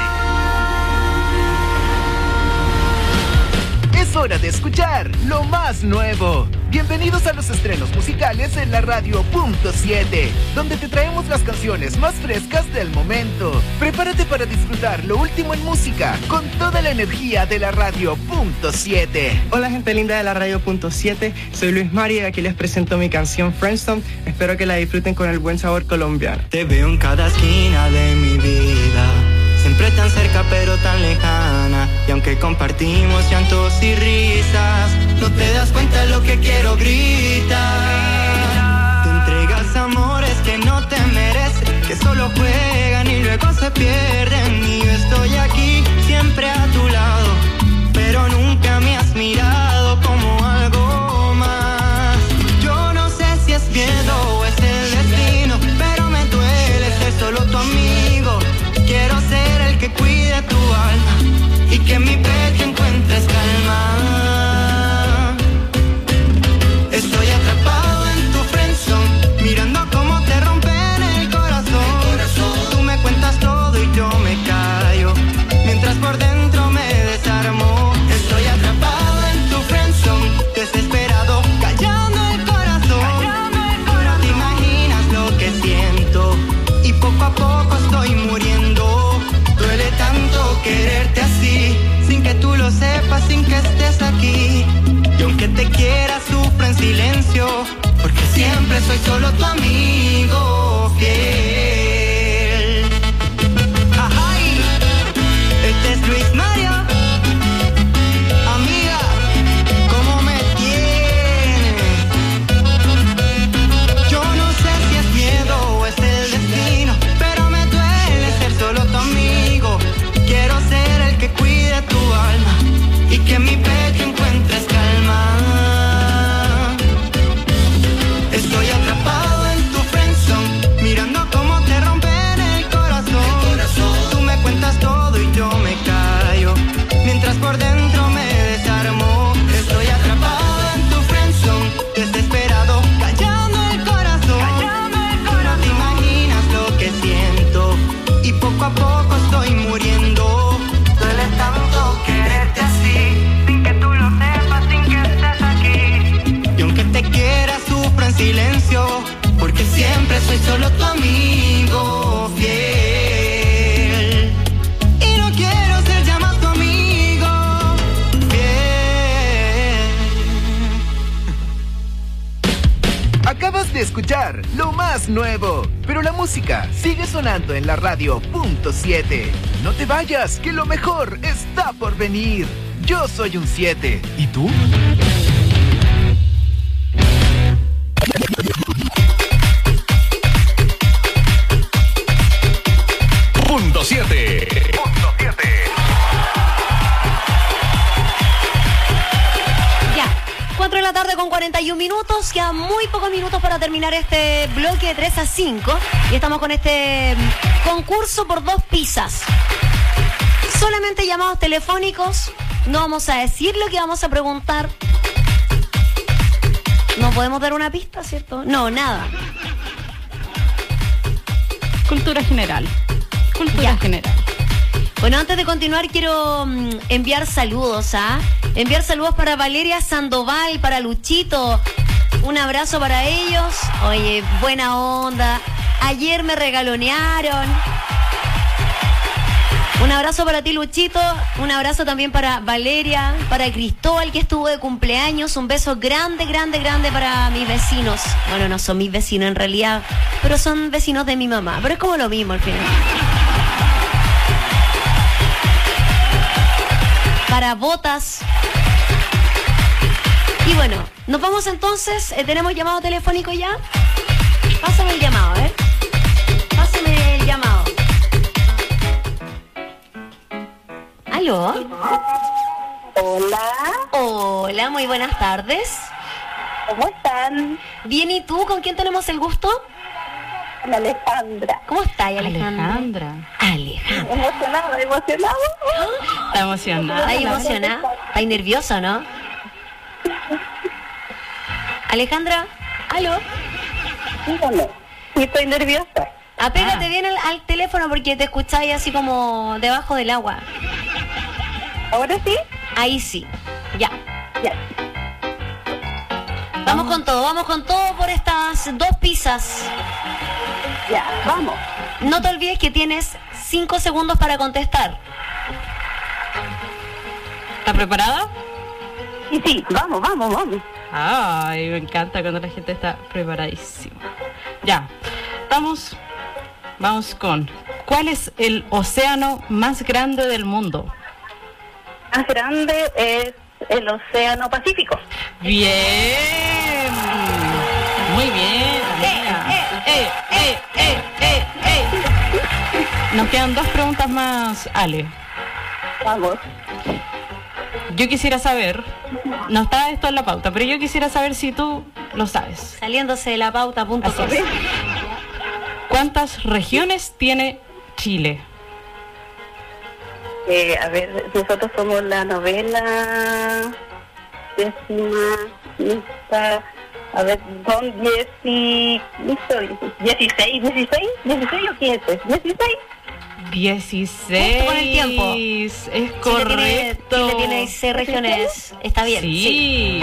Es hora de escuchar lo más nuevo. Bienvenidos a los estrenos musicales en la radio punto siete, donde te traemos las canciones más frescas del momento. Prepárate para disfrutar lo último en música, con toda la energía de la radio punto siete. Hola gente linda de la radio punto siete, soy Luis Mari y aquí les presento mi canción Friendstone. Espero que la disfruten con el buen sabor colombiano. Te veo en cada esquina de mi vida, siempre tan cerca pero tan lejana. Y aunque compartimos llantos y risas, no te das cuenta de lo que quiero gritar. Te entregas amores que no te merecen, que solo juegan y luego se pierden. Y yo estoy aquí siempre a tu lado, pero nunca me has mirado como algo más. Yo no sé si es miedo o es el destino, pero me duele ser solo tu amigo. Quiero ser el que cuide tu alma y que en mi pecho encuentres calma. Estoy atrapado en tu friendzone, mirando cómo te rompen el corazón. Tú me cuentas todo y yo me callo, mientras por dentro me desarmo. Estoy atrapado en tu friendzone, desesperado, callando el corazón. No te imaginas lo que siento y poco a poco estoy muriendo. Duele tanto quererte así, sin que tú lo sepas, sin que estés aquí. Y aunque te quiera, sufro en silencio, porque siempre soy solo tu amigo fiel. Ajay, este es Luis Mario. Amiga, ¿cómo me tienes? Yo no sé si es miedo o es el destino, pero me duele ser solo tu amigo. Quiero ser el que cuide tu alma y que en mi pecho encuentres calma. Estoy atrapado en tu friendzone, mirando cómo te rompen el corazón. Tú me cuentas todo y yo me callo, mientras por dentro me desarmo. Estoy atrapado en tu friendzone, desesperado, callando el corazón. No te imaginas lo que siento y poco a poco estoy muriendo. Duele tanto quererte así, sin que tú lo sepas, sin que estés aquí. Y aunque te quiera, sufro en silencio, porque siempre soy solo tu amigo fiel. Y no quiero ser ya más tu amigo fiel. Acabas de escuchar lo más nuevo, pero la música sigue sonando en la radio punto siete. No te vayas, que lo mejor está por venir. Yo soy un siete. ¿Y tú? Punto siete. Punto siete. Ya, cuatro de la tarde con cuarenta y y un minutos, quedan muy pocos minutos para terminar este bloque de tres a cinco. Y estamos con este concurso por dos pizzas. Solamente llamados telefónicos. No vamos a decir lo que vamos a preguntar. No podemos dar una pista, ¿cierto? No, nada. Cultura general. Cultura ya. general. Bueno, antes de continuar quiero mm, enviar saludos, ¿ah? Enviar saludos para Valeria Sandoval, para Luchito. Un abrazo para ellos. Oye, buena onda. Ayer me regalonearon. Un abrazo para ti, Luchito. Un abrazo también para Valeria, para Cristóbal, que estuvo de cumpleaños. Un beso grande, grande, grande para mis vecinos. Bueno, no son mis vecinos en realidad, pero son vecinos de mi mamá. Pero es como lo mismo al final. Para Botas. Y bueno, nos vamos entonces. Eh, ¿Tenemos llamado telefónico ya? Pásame el llamado, ¿eh? Pásame el llamado. ¿Aló? Hola. Hola, muy buenas tardes. ¿Cómo están? Bien, ¿y tú? ¿Con quién tenemos el gusto? Con Alejandra. ¿Cómo estás, Alejandra? Alejandra. Alejandra. ¿Emocionada? ¿Emocionada? Está emocionada. ¿Estás emocionada? ¿Estás nerviosa, no? Alejandra, ¿aló? Dígame. Sí, estoy nerviosa. Apégate Ah. bien al, al teléfono porque te escucháis así como debajo del agua. ¿Ahora sí? Ahí sí. Ya. Ya. Vamos con todo, vamos con todo por estas dos pizzas. Ya, vamos. No te olvides que tienes cinco segundos para contestar. ¿Estás preparada? Sí, sí, vamos, vamos, vamos. Ay, me encanta cuando la gente está preparadísima. Ya, vamos, vamos con... ¿Cuál es el océano más grande del mundo? Más grande es el Océano Pacífico. Bien, muy bien. Eh, eh, eh, eh, eh, eh. Nos quedan dos preguntas más, Ale. Vamos. Yo quisiera saber, no está esto en la pauta, pero yo quisiera saber si tú lo sabes. Saliéndose de la pauta punto com. ¿Cuántas regiones tiene Chile? Eh, a ver, nosotros somos la novela décima, lista, a ver, son diez y... dieciséis, dieciséis, dieciséis o quince, dieciséis. dieciséis. Justo con el tiempo. Es correcto. Chile tiene, Chile tiene dieciséis regiones. Está bien. Sí. sí.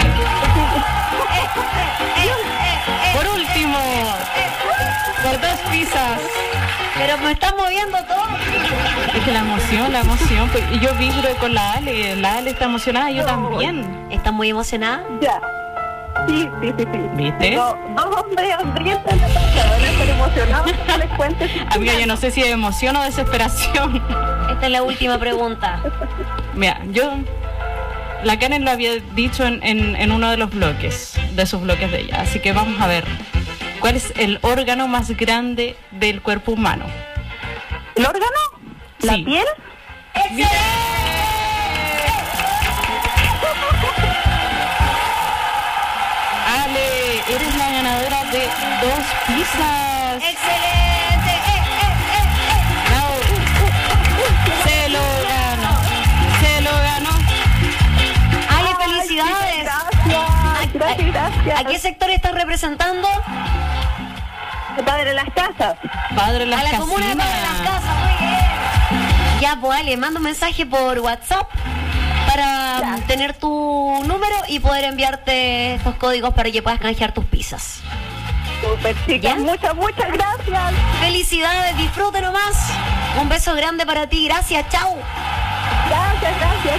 Por último, por dos pizzas. Pero me están moviendo todo. Es que la emoción, la emoción. Pues, y yo vibro con la Ale. La Ale está emocionada, yo también. ¿Estás muy emocionada? Ya. Sí, sí, sí, sí. ¿Viste? No, dos hombres hambrientos en la casa, van a estar emocionados, no les cuentes. Amiga, yo no sé si es emoción o desesperación. Esta es la última pregunta. Mira, yo... La Karen lo había dicho en, en, en uno de los bloques, de sus bloques de ella. Así que vamos a ver. ¿Cuál es el órgano más grande del cuerpo humano? ¿El órgano? ¿La sí. piel? ¡Excelente! Ale, eres la ganadora de dos pizzas. ¡Excelente! ¡Eh, eh, eh, eh! Bravo. Uh, uh, uh. Se lo ganó. Se lo ganó. Ale, felicidades. Gracias, gracias, gracias. ¿A qué sector estás representando? Padre de las casas. Padre de las A la casinas. comuna de Padre de las Casas, muy bien. Ya, pues Ale, manda un mensaje por WhatsApp para Ya. tener tu número y poder enviarte estos códigos para que puedas canjear tus pizzas. Super chicas, muchas, muchas gracias. Felicidades, disfrute nomás. Un beso grande para ti, gracias, chau. Gracias, gracias.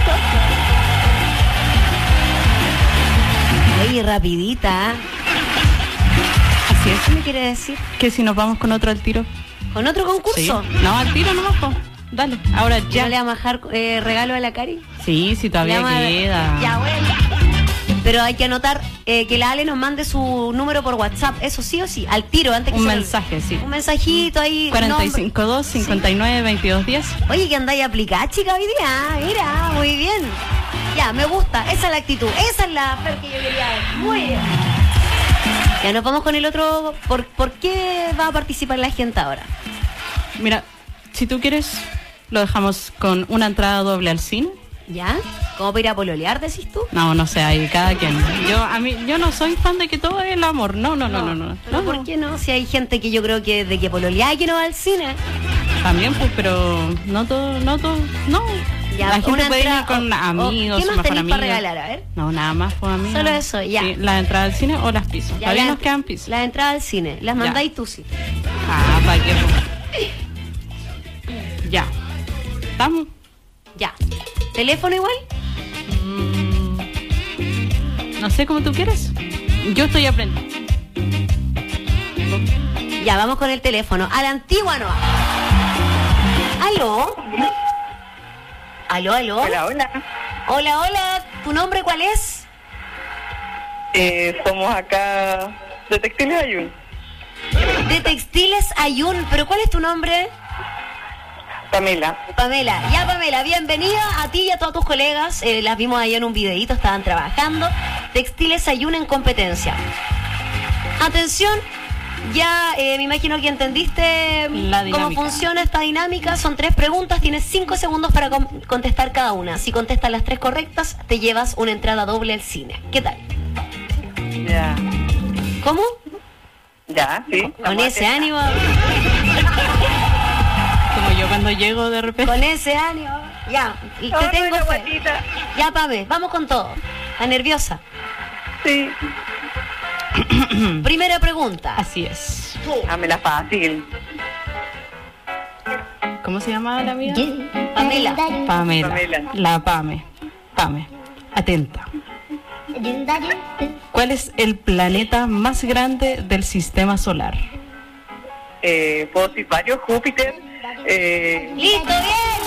Oye, rapidita. Así es. ¿Qué me quiere decir? Que si nos vamos con otro al tiro. ¿Con otro concurso? Sí. No, al tiro nomás, po. Dale, ahora ¿Ya ya. le vamos a dejar eh, regalo a la Cari? Sí, sí, todavía Le vamos a- queda. Ya, bueno. Pero hay que anotar eh, que la Ale nos mande su número por WhatsApp, eso sí o sí, al tiro, antes que Un se me- mensaje, sí. Un mensajito ahí. cuarenta y nombre. cinco dos, cincuenta y nueve, veintidós diez. Oye, que andáis a aplicar, chica, hoy día. Mira, muy bien. Ya, me gusta. Esa es la actitud. Esa es la Fer que yo quería ver. Muy bien. Ya nos vamos con el otro. ¿Por, ¿por qué va a participar la gente ahora? Mira, si tú quieres, lo dejamos con una entrada doble al cine. ¿Ya? ¿Cómo para ir a pololear, decís tú? No, no sé, ahí cada quien. Yo a mí yo no soy fan de que todo es el amor. No, no, no, no, no. ¿Pero no, por qué no? Si hay gente que yo creo que de que pololear y que no va al cine. También, pues, pero no todo, no todo, no. Ya, la gente una puede entrada- ir con o- amigos, ¿qué más mejor tenéis amigo. para regalar? A ver. No, nada más por amigos. Solo eso, ya. Sí, la entrada al cine o las pizzas. Ya, Todavía la- nos quedan pizzas. Las entradas al cine. Las Ya. mandáis tú, sí. Ah, para qué. Ya. ¿Estamos? Ya. ¿Teléfono igual? Mm, no sé cómo tú quieres. Yo estoy aprendiendo. Ya, vamos con el teléfono. A la antigua no. ¿Aló? ¿Aló, aló? Hola, hola. Hola, hola. ¿Tu nombre cuál es? Eh, somos acá de Textiles Ayun. De Textiles Ayun. ¿Pero cuál es tu nombre? Pamela. Pamela. Ya, Pamela, bienvenida a ti y a todos tus colegas. Eh, las vimos ahí en un videíto, estaban trabajando. Textiles Ayun en competencia. Atención, ya eh, me imagino que entendiste La cómo dinámica. funciona esta dinámica. Son tres preguntas, tienes cinco segundos para com- contestar cada una. Si contestas las tres correctas, te llevas una entrada doble al cine. ¿Qué tal? Ya. ¿Cómo? Ya, sí. Con ese ánimo. Como yo cuando llego de repente. Con ese ánimo. Ya, y te Ay, tengo la fe. guatita. Ya, Pame, vamos con todo. ¿Estás nerviosa? Sí. Primera pregunta. Así es. Dámela fácil. ¿Cómo se llama la amiga? Pamela. Pamela. Pamela. La Pame. Pame. Atenta. ¿Cuál es el planeta más grande del sistema solar? Eh, ¿Puedo decir varios? Júpiter. Eh, ¡Listo, bien!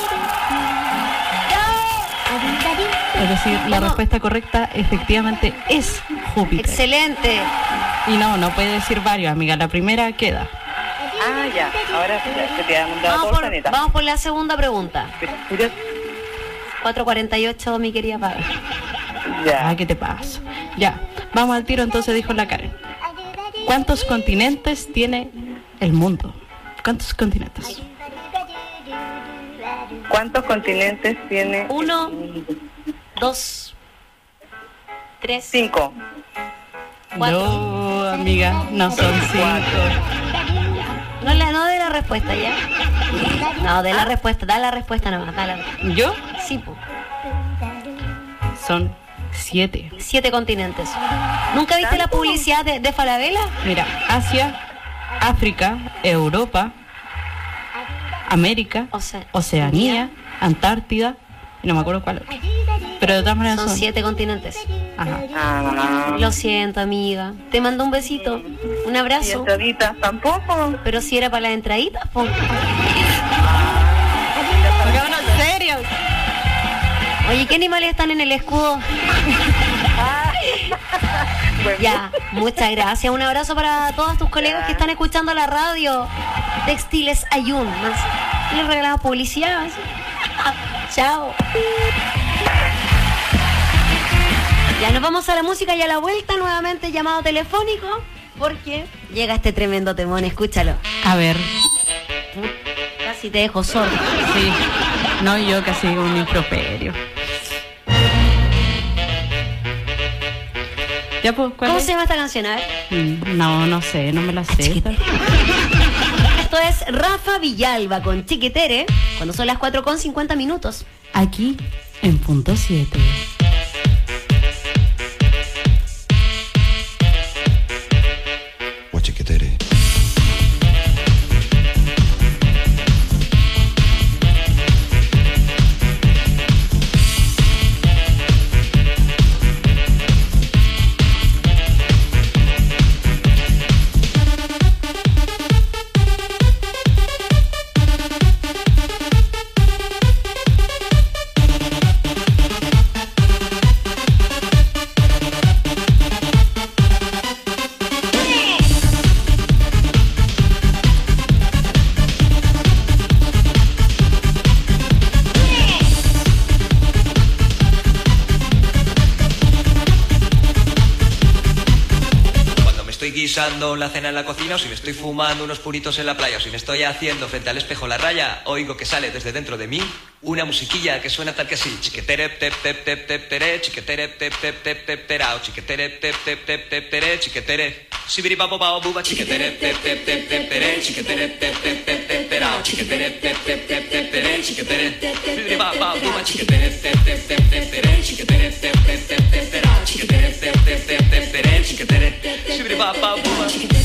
Es decir, la respuesta correcta efectivamente es Júpiter. Excelente. Y no, no puede decir varios, amiga. La primera queda. ah, ya. Ahora sí, ya, se te ha mandado Vamos todo el por, planeta. vamos por la segunda pregunta. Mira, cuatro cuarenta y ocho, mi querida Pablo. Ya. Ah, ¿qué te pasa? Ya, vamos al tiro entonces, dijo la Karen. ¿Cuántos continentes tiene el mundo? ¿Cuántos continentes? ¿Cuántos continentes tiene? Uno, dos, tres, cinco. cuatro. No, amiga, no son cinco. No, la, no de la respuesta, ¿ya? No, de la respuesta, da la respuesta nomás, da la ¿Yo? Sí, po. Son siete. Siete continentes. ¿Nunca viste la publicidad de, de Falabella? Mira, Asia, África, Europa, América, Oce- Oceanía, Antártida, y no me acuerdo cuál otro. Pero de todas maneras Son son... siete continentes. Ajá. Ah, Lo siento, amiga. Te mando un besito, un ¿y abrazo. entraditas tampoco? Pero si era para las entraditas, po. Pongámonos serios. Oye, ¿qué animales están en el escudo? Ya, muchas gracias. Un abrazo para todos tus colegas que están escuchando la radio. Textiles Ayun. Más. Les regalamos publicidad. ¿sí? Ah, chao. Ya nos vamos a la música y a la vuelta nuevamente llamado telefónico. Porque llega este tremendo temón, escúchalo. A ver, Casi te dejo sordo. sí. No, yo casi un improperio. Ya, pues, ¿cuál ¿Cómo es? se llama esta canción? A ver. Mm, No, no sé, no me la sé. Esto es Rafa Villalba con Chiquitere, cuando son las cuatro con cincuenta minutos. Aquí, en punto siete. Guachiquetere. estoy guisando la cena en la cocina, o si me estoy fumando unos puritos en la playa, o si me estoy haciendo frente al espejo la raya, oigo que sale desde dentro de mí una musiquilla que suena tal que así. Chiquetere, tep, tep, tep, tep, tere, chiquetere, tep, tep, tep, tep, terao, chiquetere, tep, tep, tep, tep, tere, chiquetere. Sibiripapo pao buba, chiquetere, tep, tep, tep, tep, tere, chiquetere, tep, tep, tep, tep, terao, chiquetere, tep, tep, tep, tep, tere, chiquetere. Sibiripapo buba, chiquetere, tep, tep, tep, tep, tere, chiquetere, tep, tep, tep, tep, terao, chiquetere, tep, tep, tep, tep, tere, chiquetere. Sibiripapo buba.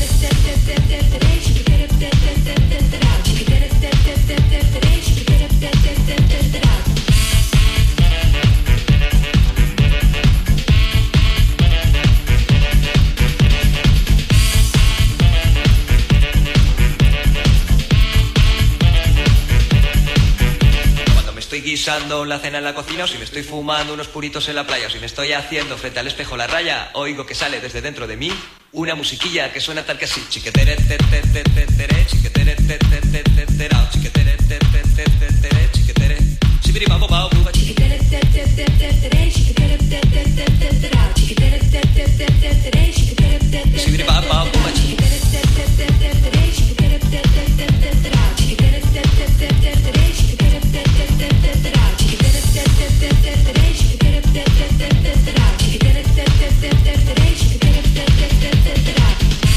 Estoy guisando la cena en la cocina, o si me estoy fumando unos puritos en la playa, o si me estoy haciendo frente al espejo la raya, oigo que sale desde dentro de mí una musiquilla que suena tal que así. Chiquetere, te, te, te, te, tere, chiquetere, te, te, te, te, terao, chiquetere, te, te, te, te, tere, chiquetere. Sibiripapo pao buba, chiquetere, te, te, te, te, tere, chiquetere, te, te, te, te, terao, chiquetere, te, te, te, te, tere, chiquetere, te, te, Sibiripapo pao buba, chiquetere, te, te, te, te, tere, chiquetere, te, te, te, te, terao, chiquetere, te, te, te, te, tere, chiquetere, te, te, te, te, terao, chiquetere, te, te, te, te, tere, chiquetere, te, te, te, te, terao, chiquetere, te, te, te, te, tere, chiquetere, te, te, te, te, terao.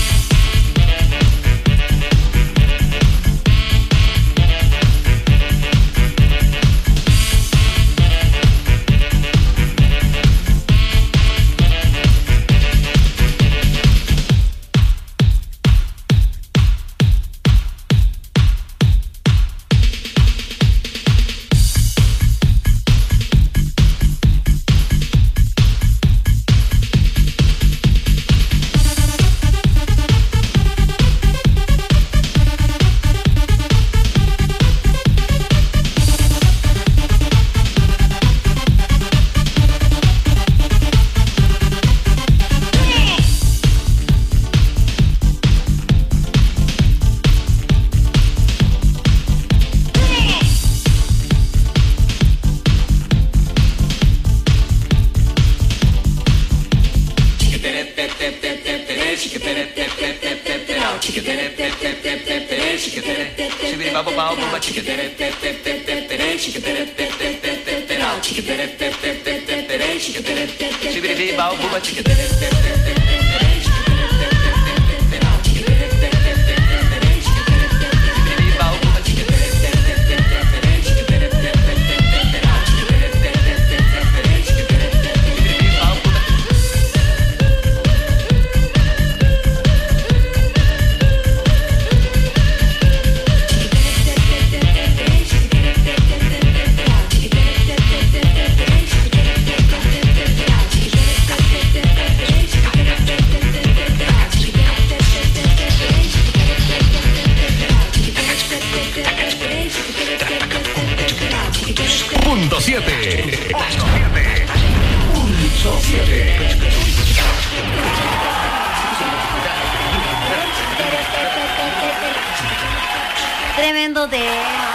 Tremendo tema.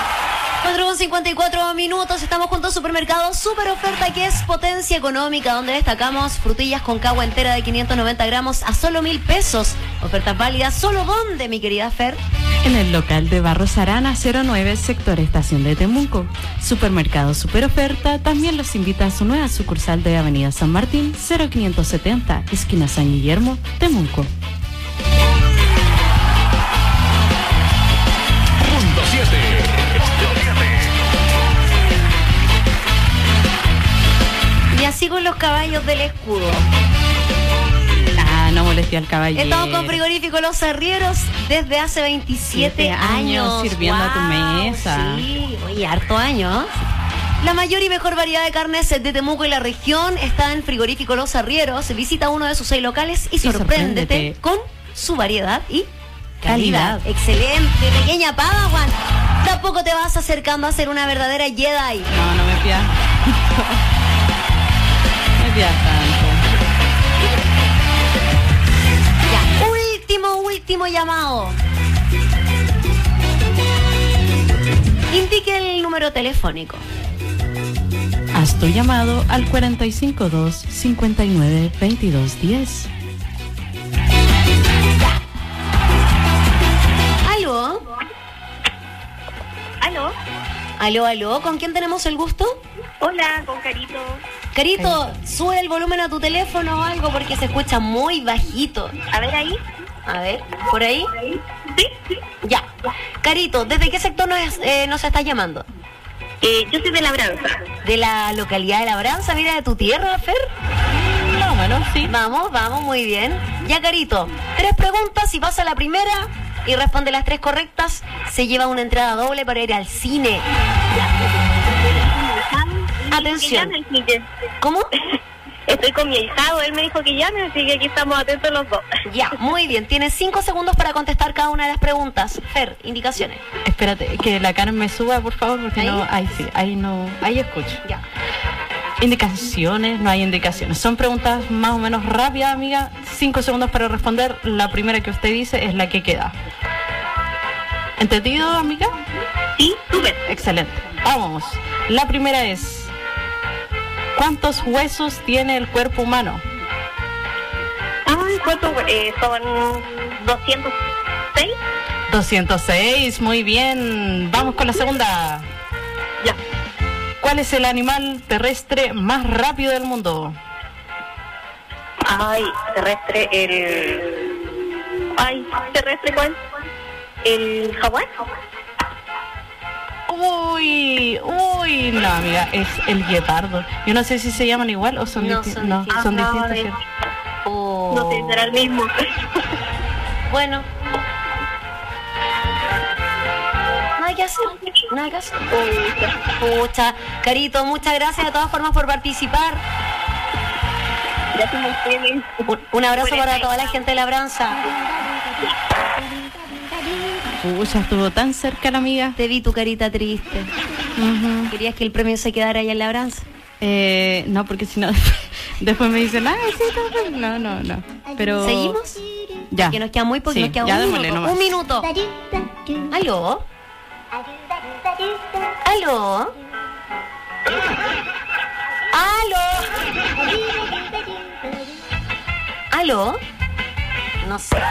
cuatro con cincuenta y cuatro minutos, estamos junto a Supermercado Super Oferta, que es potencia económica, donde destacamos frutillas con cagua entera de quinientos noventa gramos a solo mil pesos. Ofertas válidas, ¿solo dónde, mi querida Fer? En el local de Barros Arana cero nueve, sector Estación de Temuco. Supermercado Super Oferta también los invita a su nueva sucursal de Avenida San Martín, cero quinientos setenta, esquina San Guillermo, Temuco. Y así con los caballos del escudo. Ah, no molesté al caballero. Estamos con Frigorífico Los Arrieros desde hace veintisiete años. Sirviendo wow, a tu mesa. Sí, oye, harto años. La mayor y mejor variedad de carnes de Temuco y la región está en Frigorífico Los Arrieros. Visita uno de sus seis locales y, y sorpréndete, sorpréndete con su variedad y calidad. calidad. Excelente, pequeña Padawan. Tampoco te vas acercando a ser una verdadera Jedi. No, no me pidas. No me pidas tanto. Ya, último, último llamado. Indique el número telefónico. Haz tu llamado al cuatro cinco dos, cinco nueve, veintidós diez. Aló, aló, ¿con quién tenemos el gusto? Hola, con Carito. Carito, sube el volumen a tu teléfono o algo porque se escucha muy bajito. A ver ahí. A ver, ¿por ahí? Sí, sí. Ya. Carito, ¿desde qué sector nos, eh, nos estás llamando? Eh, yo soy de Labranza. ¿De la localidad de Labranza? Mira, ¿de tu tierra, Fer? No, bueno, sí. Vamos, vamos, muy bien. Ya, Carito, tres preguntas, si pasa la primera y responde las tres correctas, se lleva una entrada doble para ir al cine. Atención. ¿Cómo? Estoy con mi ahijado, él me dijo que llame, así que aquí estamos atentos los dos. Ya, muy bien. Tienes cinco segundos para contestar cada una de las preguntas. Fer, indicaciones. Espérate, que la Karen me suba, por favor, porque ¿Ahí? no... Ahí sí, ahí no... Ahí escucho. Ya. Indicaciones, no hay indicaciones. Son preguntas más o menos rápidas, amiga. Cinco segundos para responder. La primera que usted dice es la que queda. ¿Entendido, amiga? Sí, súper. Excelente. Vamos. La primera es... ¿Cuántos huesos tiene el cuerpo humano? Ay, ¿cuántos? Eh, son doscientos seis. doscientos seis, muy bien. Vamos con la segunda. Ya. ¿Cuál es el animal terrestre más rápido del mundo? Ay, terrestre, el... Ay, terrestre, ¿cuál? ¿El jaguar? Uy, uy, no, amiga, es el guepardo. Yo no sé si se llaman igual o son, No, disti- son no, distintos. son distintos, Ay. ¿cierto? Oh. No sé, será el mismo. Bueno. Nada que hacer. Nada que hacer. Pucha, Carito, muchas gracias de todas formas por participar. Gracias a ustedes. Un, un abrazo para toda la gente de Labranza. Pucha, estuvo tan cerca la amiga. Te vi tu carita triste. Ujú. ¿Querías que el premio se quedara allá en Labranza? Eh, no, porque si no, después me dicen, ah, sí, todo bien". no, no, no. Pero... ¿Seguimos? Ya. Que nos queda muy poco, Sí, nos queda ya un démosle minuto. nomás. Un minuto. ¿Aló? ¿Aló? ¿Aló? ¿Aló? No sé.